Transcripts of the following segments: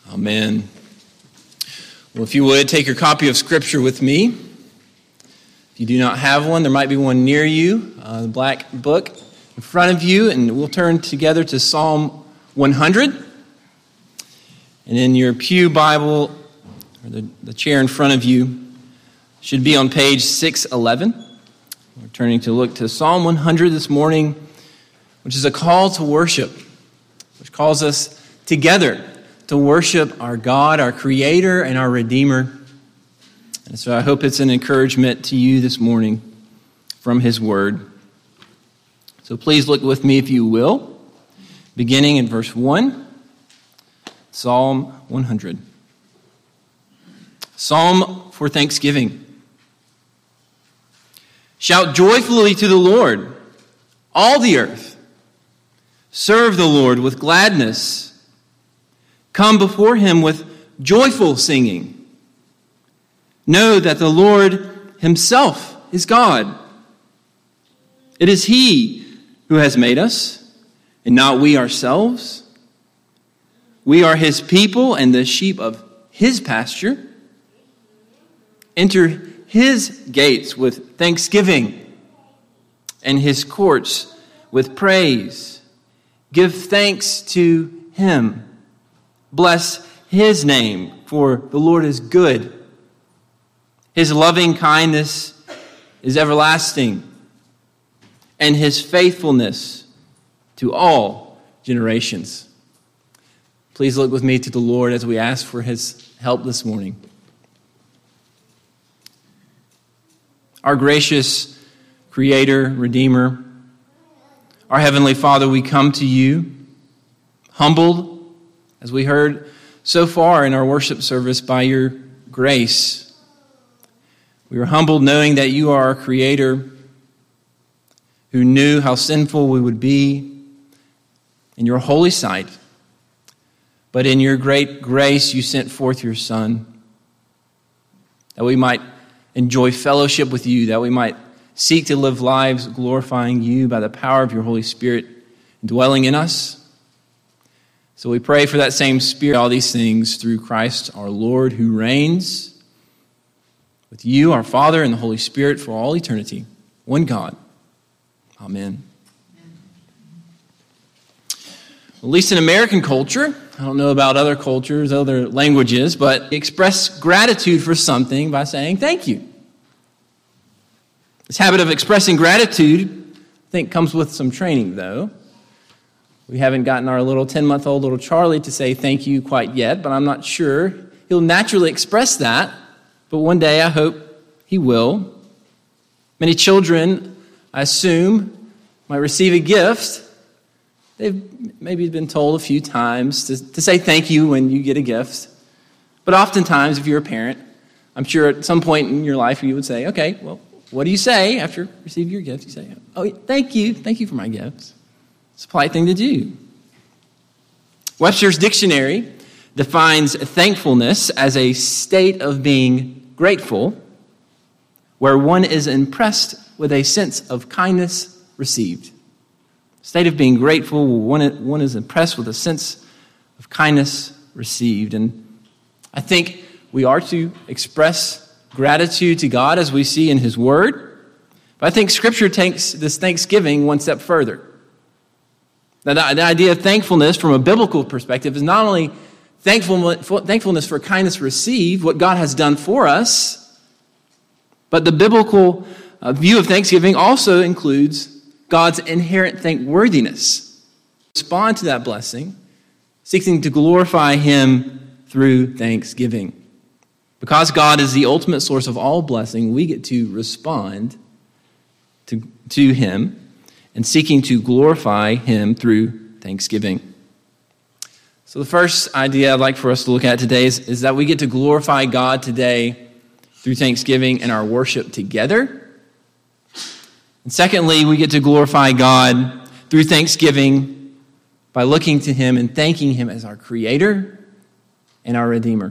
Amen. Well, if you would, take your copy of Scripture with me. If you do not have one, there might be one near you, the black book in front of you, and we'll turn together to Psalm 100. And in your pew Bible, or the chair in front of you, should be on page 611. We're turning to look to Psalm 100 this morning, which is a call to worship, which calls us together to worship our God, our Creator, and our Redeemer. And so I hope it's an encouragement to you this morning from His Word. So please look with me if you will, beginning in verse 1, Psalm 100. Psalm for Thanksgiving. Shout joyfully to the Lord, all the earth. Serve the Lord with gladness. Come before Him with joyful singing. Know that the Lord Himself is God. It is He who has made us, and not we ourselves. We are His people and the sheep of His pasture. Enter His gates with thanksgiving and His courts with praise. Give thanks to Him. Bless His name, for the Lord is good. His loving kindness is everlasting, and His faithfulness to all generations. Please look with me to the Lord as we ask for His help this morning. Our gracious Creator, Redeemer, our Heavenly Father, we come to You humbled, as we heard so far in our worship service, by Your grace. We are humbled knowing that You are our Creator who knew how sinful we would be in Your holy sight. But in Your great grace, You sent forth Your Son, that we might enjoy fellowship with You, that we might seek to live lives glorifying You by the power of Your Holy Spirit dwelling in us. So we pray for that same Spirit, all these things through Christ our Lord, who reigns with You, our Father, and the Holy Spirit for all eternity. One God. Amen. At least in American culture, I don't know about other cultures, other languages, but express gratitude for something by saying thank you. This habit of expressing gratitude, I think, comes with some training, though. We haven't gotten our little 10-month-old little Charlie to say thank you quite yet, but I'm not sure. He'll naturally express that, but one day I hope he will. Many children, I assume, might receive a gift. They've maybe been told a few times to say thank you when you get a gift. But oftentimes, if you're a parent, I'm sure at some point in your life you would say, okay, well, what do you say after receiving your gift? You say, oh, thank you for my gifts. It's a polite thing to do. Webster's Dictionary defines thankfulness as a state of being grateful, where one is impressed with a sense of kindness received. State of being grateful, one is impressed with a sense of kindness received. And I think we are to express gratitude to God as we see in His Word. But I think Scripture takes this thanksgiving one step further. Now, the idea of thankfulness from a biblical perspective is not only thankfulness for kindness received, what God has done for us, but the biblical view of thanksgiving also includes God's inherent thankworthiness. Respond to that blessing, seeking to glorify Him through thanksgiving. Because God is the ultimate source of all blessing, we get to respond to Him and seeking to glorify Him through thanksgiving. So the first idea I'd like for us to look at today is that we get to glorify God today through thanksgiving and our worship together. And secondly, we get to glorify God through thanksgiving by looking to Him and thanking Him as our Creator and our Redeemer.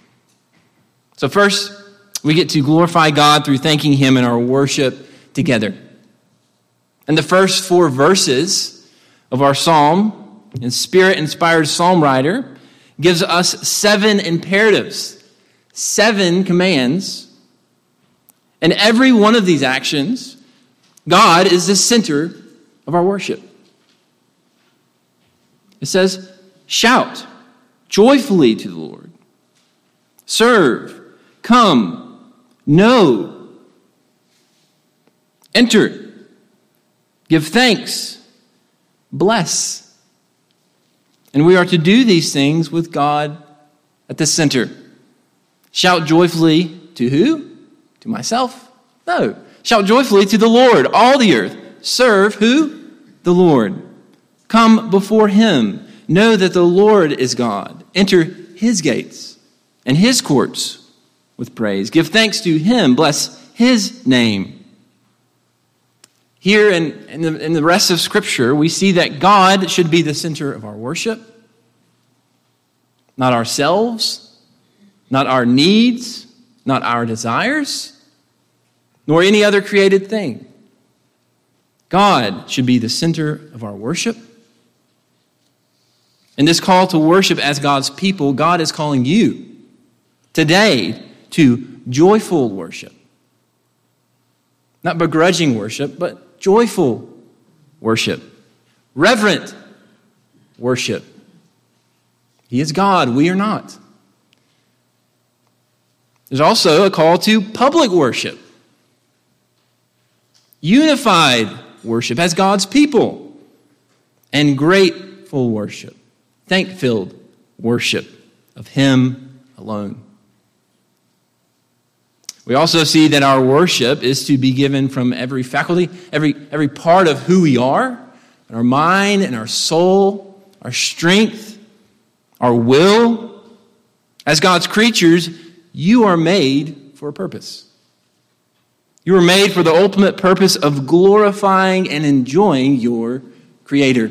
So first, we get to glorify God through thanking Him in our worship together. And the first 4 verses of our psalm, and Spirit-inspired psalm writer gives us 7 imperatives, 7 commands. And every one of these actions, God is the center of our worship. It says, shout joyfully to the Lord. Serve, come, know, enter, give thanks, bless. And we are to do these things with God at the center. Shout joyfully to who? To myself? No. Shout joyfully to the Lord, all the earth. Serve who? The Lord. Come before him. Know that the Lord is God. Enter his gates and his courts with praise. Give thanks to him. Bless his name. Here in the rest of Scripture, we see that God should be the center of our worship, not ourselves, not our needs, not our desires, nor any other created thing. God should be the center of our worship. In this call to worship as God's people, God is calling you today to joyful worship. Not begrudging worship, but joyful worship. Reverent worship. He is God, we are not. There's also a call to public worship. Unified worship as God's people. And grateful worship. Thank-filled worship of him alone. We also see that our worship is to be given from every faculty, every part of who we are, our mind and our soul, our strength, our will. As God's creatures, you are made for a purpose. You were made for the ultimate purpose of glorifying and enjoying your Creator.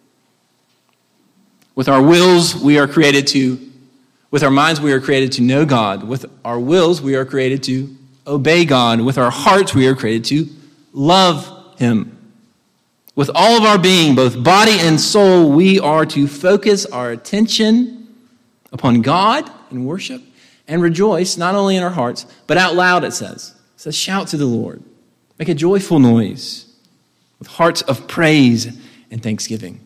With our wills, we are created to, with our minds, we are created to know God. With our wills, we are created to obey God. With our hearts, we are created to love him. With all of our being, both body and soul, we are to focus our attention upon God in worship and rejoice not only in our hearts, but out loud, it says. It says, shout to the Lord. Make a joyful noise with hearts of praise and thanksgiving.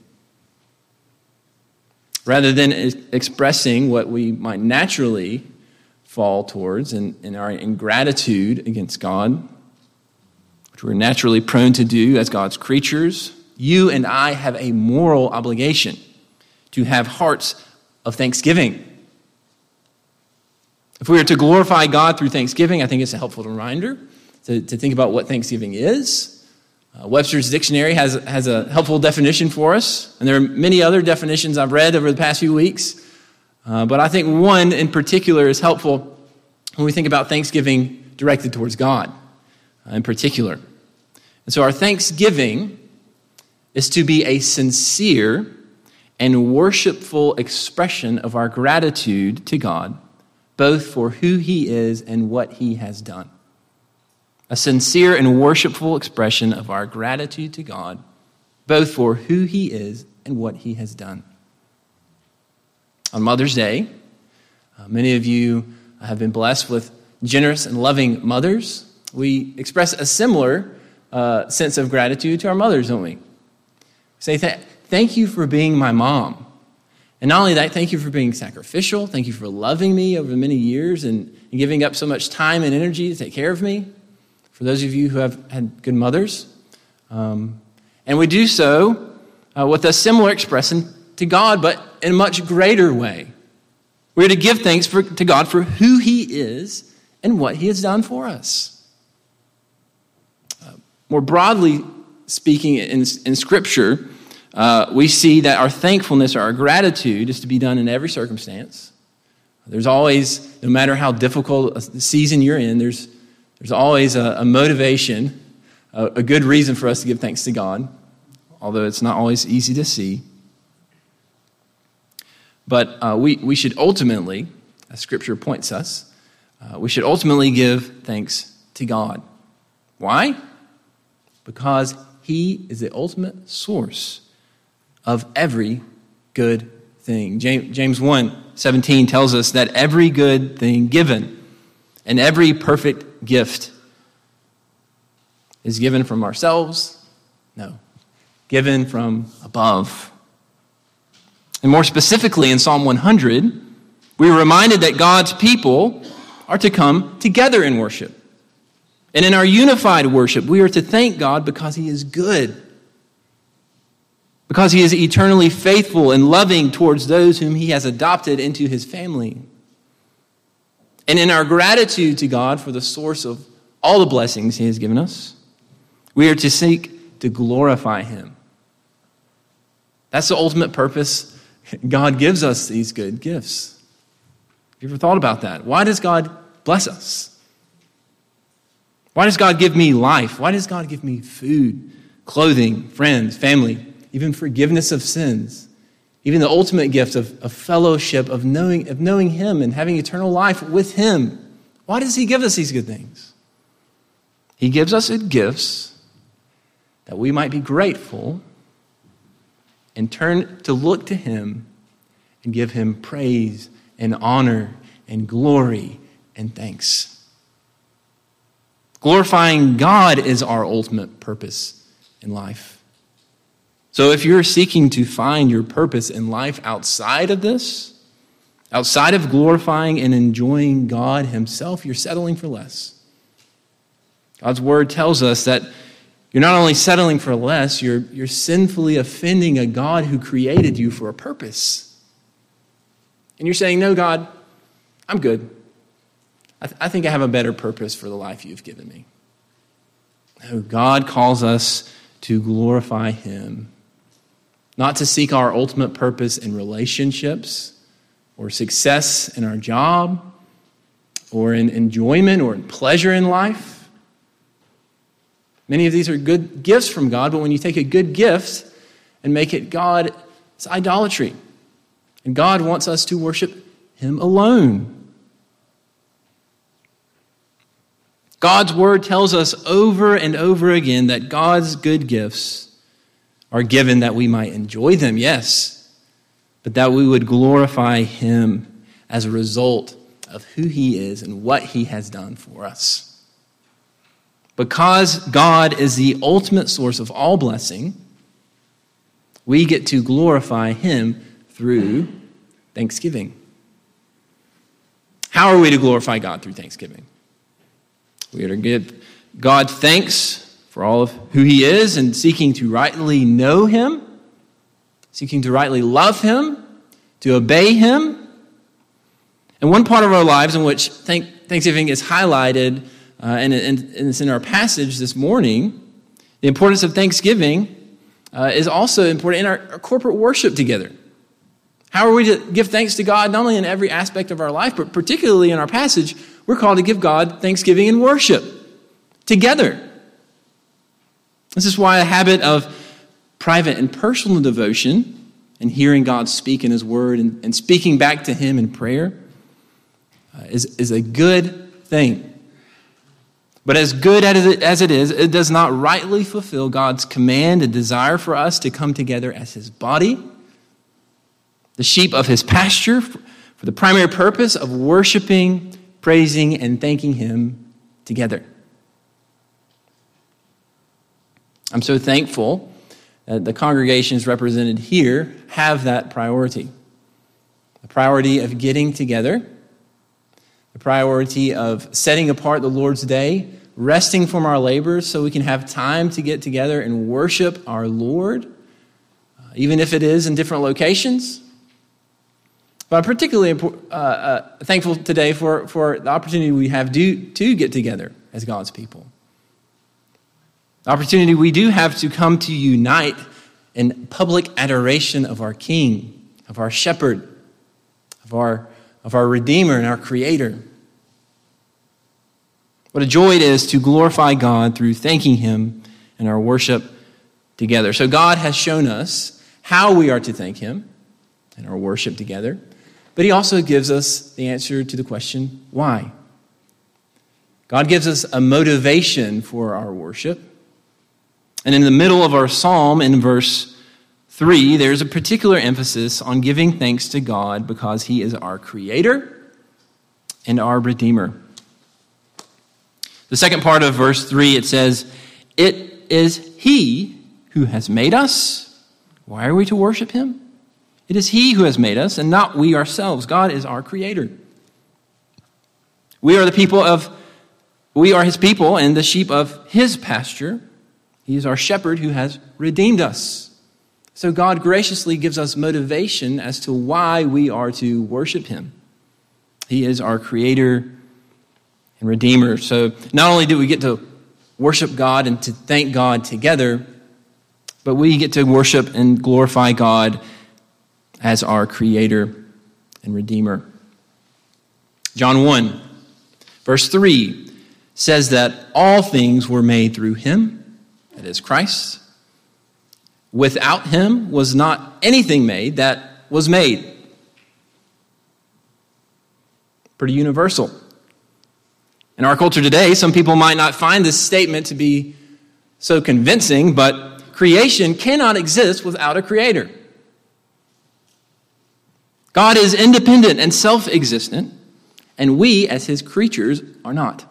Rather than expressing what we might naturally fall towards in our ingratitude against God, which we're naturally prone to do as God's creatures, you and I have a moral obligation to have hearts of thanksgiving. If we are to glorify God through thanksgiving, I think it's a helpful reminder to think about what thanksgiving is. Webster's Dictionary has a helpful definition for us, and there are many other definitions I've read over the past few weeks, but I think one in particular is helpful when we think about thanksgiving directed towards God in particular. And so our thanksgiving is to be a sincere and worshipful expression of our gratitude to God, both for who he is and what he has done. A sincere and worshipful expression of our gratitude to God, both for who he is and what he has done. On Mother's Day, many of you have been blessed with generous and loving mothers. We express a similar sense of gratitude to our mothers, don't we? Say, thank you for being my mom. And not only that, thank you for being sacrificial. Thank you for loving me over many years and giving up so much time and energy to take care of me. For those of you who have had good mothers. And we do so with a similar expression to God, but in a much greater way. We're to give thanks to God for who he is and what he has done for us. More broadly speaking, in Scripture, we see that our thankfulness or our gratitude is to be done in every circumstance. There's always, no matter how difficult a season you're in, there's always a motivation, a good reason for us to give thanks to God, although it's not always easy to see. But we should ultimately, as Scripture points us, we should ultimately give thanks to God. Why? Because he is the ultimate source of every good thing. James 1:17 tells us that every good thing given and every perfect gift is given from ourselves? No, given from above. And more specifically in Psalm 100, we are reminded that God's people are to come together in worship. And in our unified worship, we are to thank God because he is good, because he is eternally faithful and loving towards those whom he has adopted into his family. And in our gratitude to God for the source of all the blessings he has given us, we are to seek to glorify him. That's the ultimate purpose. God gives us these good gifts. Have you ever thought about that? Why does God bless us? Why does God give me life? Why does God give me food, clothing, friends, family, even forgiveness of sins, even the ultimate gift of fellowship, of knowing him and having eternal life with him? Why does he give us these good things? He gives us good gifts that we might be grateful and turn to look to him and give him praise and honor and glory and thanks. Glorifying God is our ultimate purpose in life. So if you're seeking to find your purpose in life outside of this, outside of glorifying and enjoying God himself, you're settling for less. God's word tells us that you're not only settling for less, you're sinfully offending a God who created you for a purpose. And you're saying, no, God, I'm good. I think I have a better purpose for the life you've given me. No, God calls us to glorify him, not to seek our ultimate purpose in relationships or success in our job or in enjoyment or in pleasure in life. Many of these are good gifts from God, but when you take a good gift and make it God, it's idolatry. And God wants us to worship him alone. God's word tells us over and over again that God's good gifts are given that we might enjoy them, yes, but that we would glorify him as a result of who he is and what he has done for us. Because God is the ultimate source of all blessing, we get to glorify him through thanksgiving. How are we to glorify God through thanksgiving? We are to give God thanks for all of who he is and seeking to rightly know him, seeking to rightly love him, to obey him. And one part of our lives in which thanksgiving is highlighted, and it's in our passage this morning, the importance of thanksgiving is also important in our corporate worship together. How are we to give thanks to God, not only in every aspect of our life, but particularly in our passage, we're called to give God thanksgiving and worship together. This is why a habit of private and personal devotion and hearing God speak in his word and speaking back to him in prayer is a good thing. But as good as it is, it does not rightly fulfill God's command and desire for us to come together as his body, the sheep of his pasture, for the primary purpose of worshiping, praising, and thanking him together. I'm so thankful that the congregations represented here have that priority. The priority of getting together, the priority of setting apart the Lord's day, resting from our labors so we can have time to get together and worship our Lord, even if it is in different locations. But I'm particularly thankful today for the opportunity we have to get together as God's people. The opportunity we do have to come to unite in public adoration of our King, of our Shepherd, of our Redeemer and our Creator. What a joy it is to glorify God through thanking him in our worship together. So God has shown us how we are to thank him in our worship together. But he also gives us the answer to the question, why? God gives us a motivation for our worship. And in the middle of our psalm, in verse 3, there's a particular emphasis on giving thanks to God because he is our creator and our redeemer. The second part of verse 3, it says, "It is he who has made us." Why are we to worship him? It is he who has made us and not we ourselves. God is our creator. We are his people and the sheep of his pasture. He is our shepherd who has redeemed us. So God graciously gives us motivation as to why we are to worship him. He is our creator and redeemer. So not only do we get to worship God and to thank God together, but we get to worship and glorify God as our creator and redeemer. John 1, verse 3 says that all things were made through him, that is Christ. Without him was not anything made that was made. Pretty universal. In our culture today, some people might not find this statement to be so convincing, but creation cannot exist without a creator. God is independent and self-existent, and we, as his creatures, are not.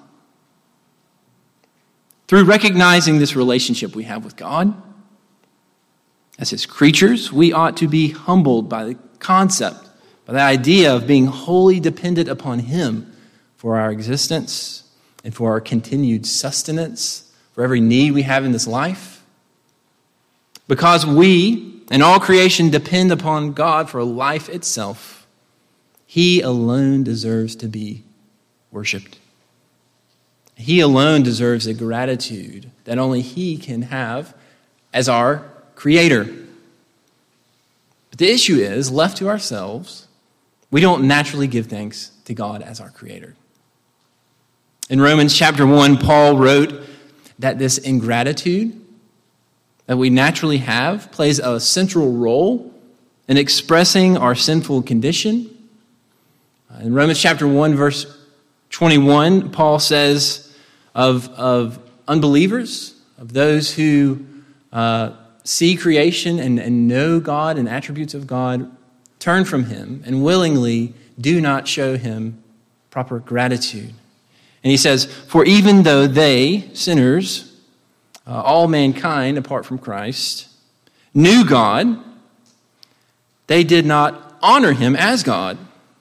Through recognizing this relationship we have with God, as his creatures, we ought to be humbled by the concept, by the idea of being wholly dependent upon him for our existence and for our continued sustenance, for every need we have in this life. Because we and all creation depend upon God for life itself, he alone deserves to be worshiped. He alone deserves a gratitude that only he can have as our creator. But the issue is, left to ourselves, we don't naturally give thanks to God as our creator. In Romans chapter 1, Paul wrote that this ingratitude that we naturally have plays a central role in expressing our sinful condition. In Romans chapter 1, verse 21, Paul says of unbelievers, of those who see creation and know God and attributes of God, turn from him and willingly do not show him proper gratitude. And he says, "For even though they, sinners, all mankind apart from Christ, knew God, they did not honor him as God."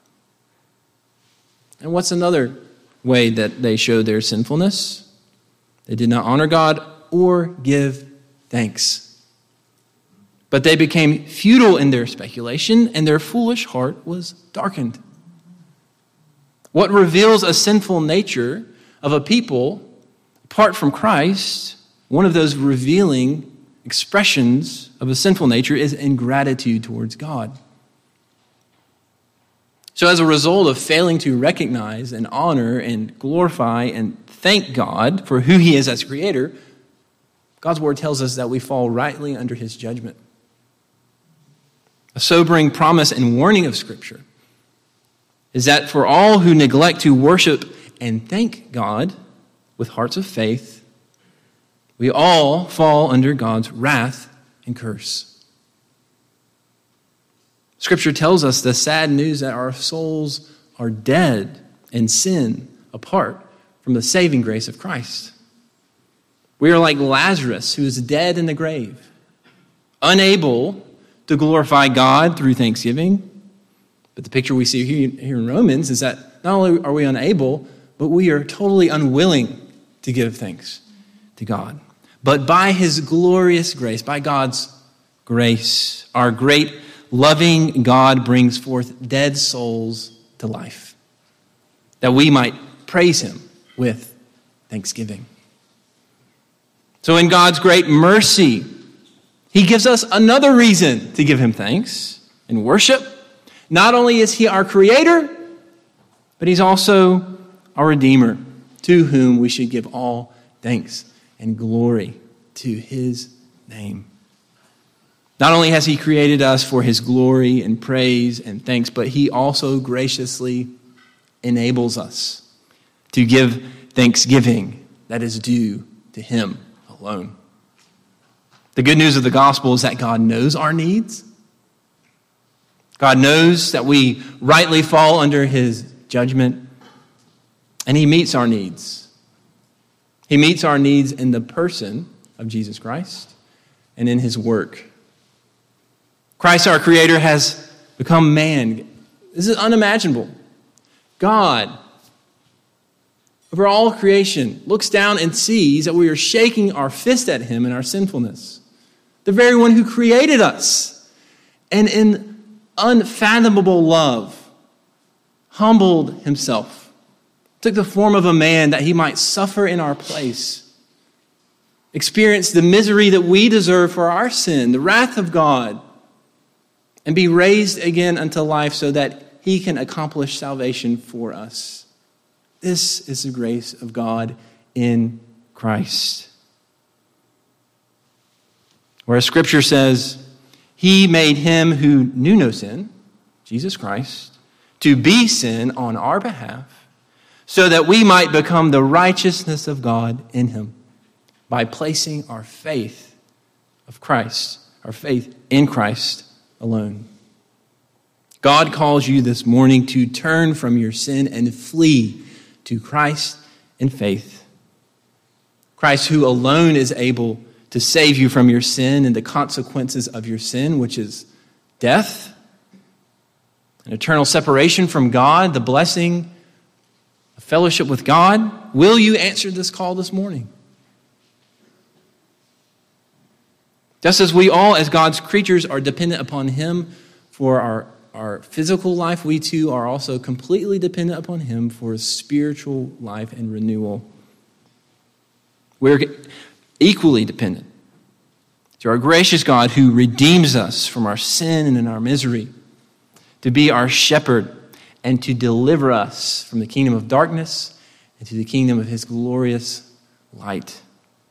And what's another way that they showed their sinfulness? They did not honor God or give thanks. But they became futile in their speculation, and their foolish heart was darkened. What reveals a sinful nature of a people apart from Christ, one of those revealing expressions of a sinful nature is ingratitude towards God. So as a result of failing to recognize and honor and glorify and thank God for who he is as creator, God's word tells us that we fall rightly under his judgment. A sobering promise and warning of Scripture is that for all who neglect to worship and thank God with hearts of faith, we all fall under God's wrath and curse. Scripture tells us the sad news that our souls are dead in sin apart from the saving grace of Christ. We are like Lazarus, who is dead in the grave, unable to glorify God through thanksgiving. But the picture we see here in Romans is that not only are we unable, but we are totally unwilling to give thanks to God. But by his glorious grace, by God's grace, our great loving God brings forth dead souls to life, that we might praise him with thanksgiving. So in God's great mercy, he gives us another reason to give him thanks and worship. Not only is he our creator, but he's also our redeemer, to whom we should give all thanks and glory to his name. Not only has he created us for his glory and praise and thanks, but he also graciously enables us to give thanksgiving that is due to him alone. The good news of the gospel is that God knows our needs. God knows that we rightly fall under his judgment, and he meets our needs. He meets our needs in the person of Jesus Christ and in his work. Christ, our Creator, has become man. This is unimaginable. God, over all creation, looks down and sees that we are shaking our fist at him in our sinfulness. The very one who created us, and in unfathomable love, humbled himself, took the form of a man that he might suffer in our place, experience the misery that we deserve for our sin, the wrath of God, and be raised again unto life so that he can accomplish salvation for us. This is the grace of God in Christ. Whereas Scripture says, he made him who knew no sin, Jesus Christ, to be sin on our behalf, so that we might become the righteousness of God in him, by placing our faith of Christ, our faith in Christ alone. God calls you this morning to turn from your sin and flee to Christ in faith. Christ, who alone is able to save you from your sin and the consequences of your sin, which is death, an eternal separation from God, the blessing of fellowship with God. Will you answer this call this morning? Just as we all, as God's creatures, are dependent upon him for our physical life, we too are also completely dependent upon him for spiritual life and renewal. We're equally dependent to our gracious God who redeems us from our sin and in our misery, to be our shepherd and to deliver us from the kingdom of darkness and to the kingdom of his glorious light.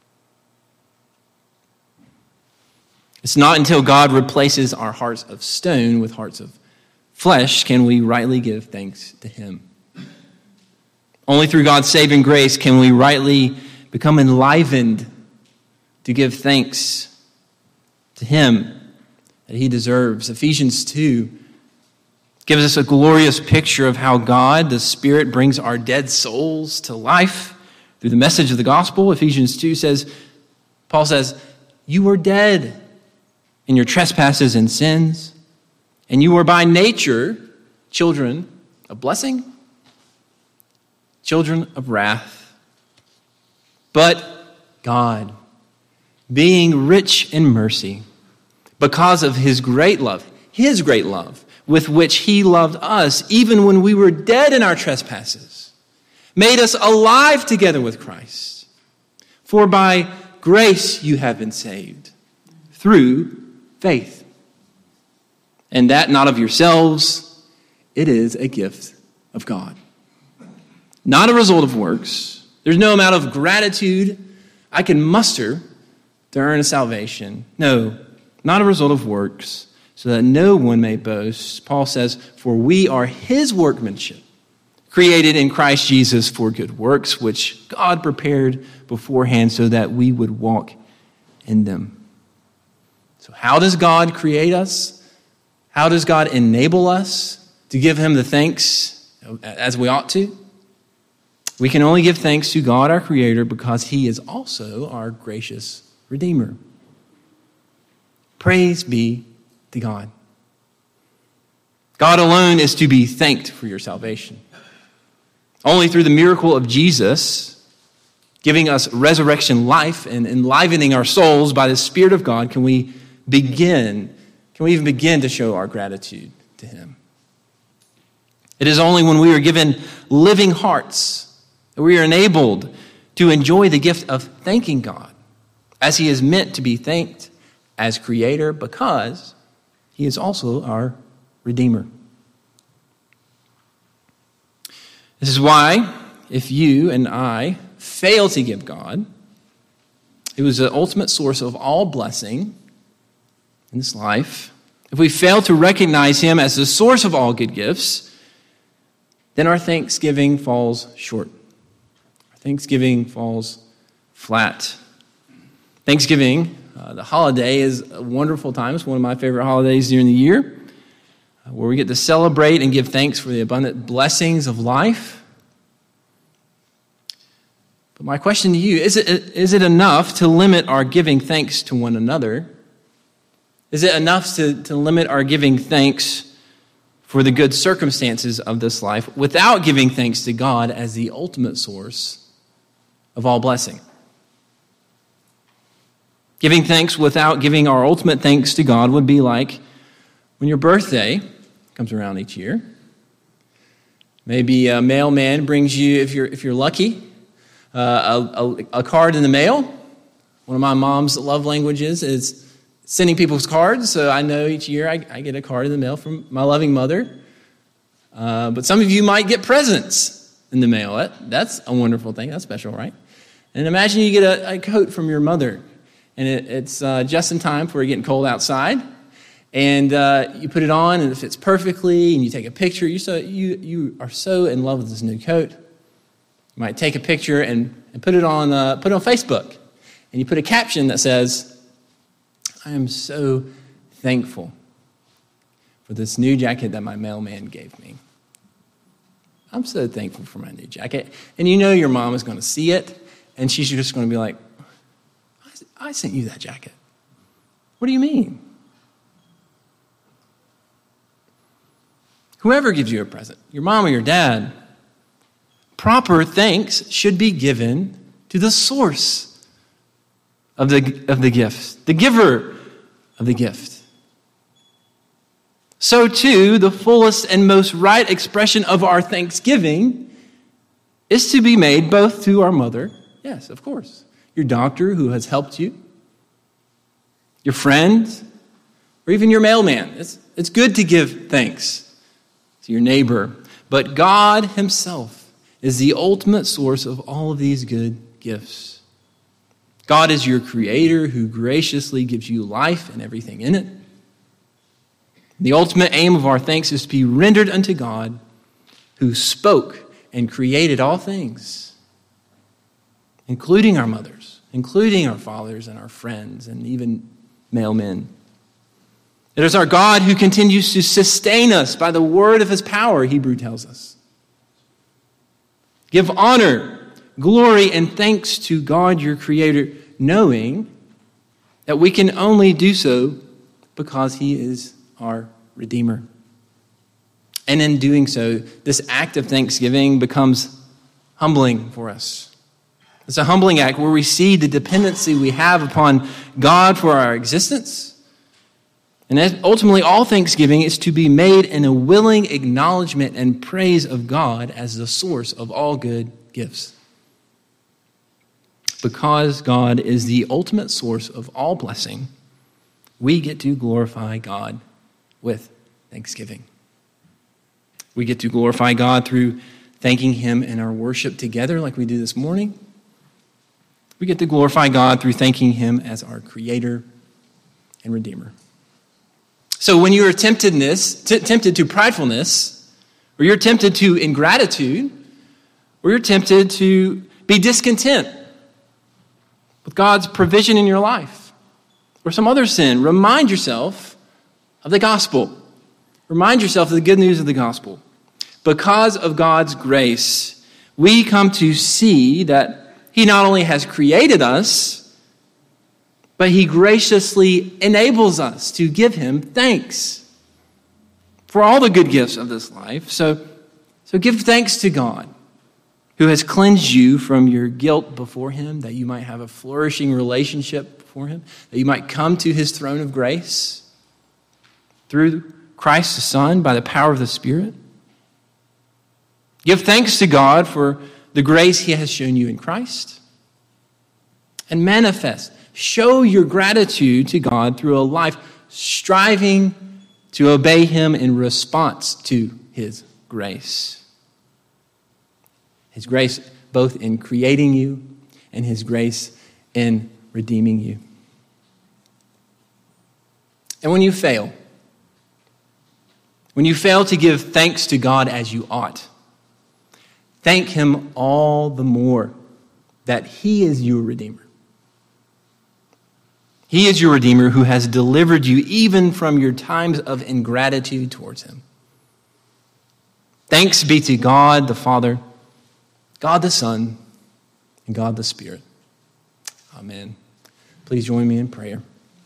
It's not until God replaces our hearts of stone with hearts of flesh can we rightly give thanks to him. Only through God's saving grace can we rightly become enlivened to give thanks to him that he deserves. Ephesians 2 gives us a glorious picture of how God, the Spirit, brings our dead souls to life through the message of the gospel. Ephesians 2 says, Paul says, you were dead in your trespasses and sins, and you were by nature children of blessing, children of wrath. But God, being rich in mercy, because of his great love with which he loved us, even when we were dead in our trespasses, made us alive together with Christ. For by grace you have been saved, through faith. And that not of yourselves, it is a gift of God. Not a result of works. There's no amount of gratitude I can muster to earn a salvation. No, not a result of works, so that no one may boast. Paul says, for we are his workmanship, created in Christ Jesus for good works, which God prepared beforehand so that we would walk in them. So how does God create us? How does God enable us to give him the thanks as we ought to? We can only give thanks to God, our Creator, because he is also our gracious Redeemer. Praise be to God. God alone is to be thanked for your salvation. Only through the miracle of Jesus, giving us resurrection life and enlivening our souls by the Spirit of God, can we even begin to show our gratitude to him. It is only when we are given living hearts that we are enabled to enjoy the gift of thanking God as he is meant to be thanked as Creator, because he is also our Redeemer. This is why, if you and I fail to give God, who is the ultimate source of all blessing in this life, if we fail to recognize him as the source of all good gifts, then our thanksgiving falls short. Our thanksgiving falls flat. Thanksgiving The holiday is a wonderful time. It's one of my favorite holidays during the year, where we get to celebrate and give thanks for the abundant blessings of life. But my question to you, is it enough to limit our giving thanks to one another? Is it enough to limit our giving thanks for the good circumstances of this life without giving thanks to God as the ultimate source of all blessing? Giving thanks without giving our ultimate thanks to God would be like when your birthday comes around each year. Maybe a mailman brings you, if you're lucky, a card in the mail. One of my mom's love languages is sending people's cards, so I know each year I get a card in the mail from my loving mother. But some of you might get presents in the mail. That's a wonderful thing. That's special, right? And imagine you get a coat from your mother, and it's just in time for it getting cold outside. And you put it on, and it fits perfectly, and you take a picture. You are so in love with this new coat. You might take a picture and put it on Facebook, and you put a caption that says, "I am so thankful for this new jacket that my mailman gave me. I'm so thankful for my new jacket." And you know your mom is going to see it, and she's just going to be like, "I sent you that jacket. What do you mean?" Whoever gives you a present, your mom or your dad, proper thanks should be given to the source of the gift, the giver of the gift. So too, the fullest and most right expression of our thanksgiving is to be made both to our mother, yes, of course, your doctor who has helped you, your friend, or even your mailman. It's good to give thanks to your neighbor, but God himself is the ultimate source of all of these good gifts. God is your creator who graciously gives you life and everything in it. The ultimate aim of our thanks is to be rendered unto God who spoke and created all things, including our mothers, including our fathers and our friends and even mailmen. It is our God who continues to sustain us by the word of his power, Hebrew tells us. Give honor, glory, and thanks to God, your creator, knowing that we can only do so because he is our Redeemer. And in doing so, this act of thanksgiving becomes humbling for us. It's a humbling act where we see the dependency we have upon God for our existence. And ultimately, all thanksgiving is to be made in a willing acknowledgement and praise of God as the source of all good gifts. Because God is the ultimate source of all blessing, we get to glorify God with thanksgiving. We get to glorify God through thanking him in our worship together like we do this morning. We get to glorify God through thanking him as our creator and redeemer. So when you are tempted to pridefulness, or you're tempted to ingratitude, or you're tempted to be discontent with God's provision in your life, or some other sin, remind yourself of the gospel. Remind yourself of the good news of the gospel. Because of God's grace, we come to see that he not only has created us, but he graciously enables us to give him thanks for all the good gifts of this life. So give thanks to God, who has cleansed you from your guilt before him, that you might have a flourishing relationship before him, that you might come to his throne of grace through Christ the Son by the power of the Spirit. Give thanks to God for the grace he has shown you in Christ. And show your gratitude to God through a life striving to obey him in response to his grace. His grace both in creating you and his grace in redeeming you. And when you fail to give thanks to God as you ought, thank him all the more that he is your Redeemer. He is your Redeemer who has delivered you even from your times of ingratitude towards him. Thanks be to God the Father, God the Son, and God the Spirit. Amen. Please join me in prayer.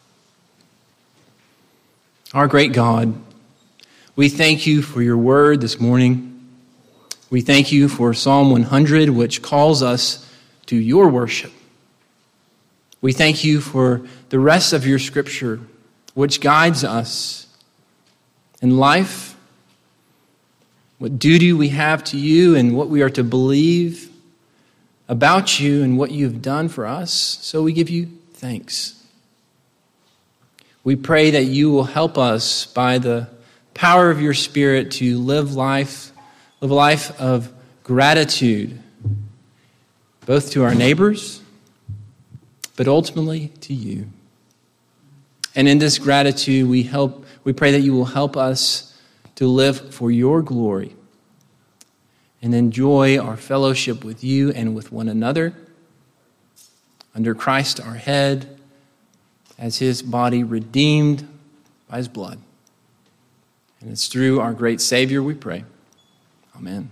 Our great God, we thank you for your word this morning. We thank you for Psalm 100, which calls us to your worship. We thank you for the rest of your scripture, which guides us in life, what duty we have to you and what we are to believe about you and what you've done for us. So we give you thanks. We pray that you will help us by the power of your Spirit to live a life of gratitude, both to our neighbors, but ultimately to you. And in this gratitude, we pray that you will help us to live for your glory and enjoy our fellowship with you and with one another under Christ our head, as his body redeemed by his blood. And it's through our great Savior we pray. Amen.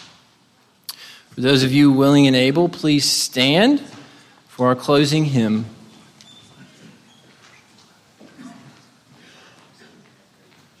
For those of you willing and able, please stand for our closing hymn.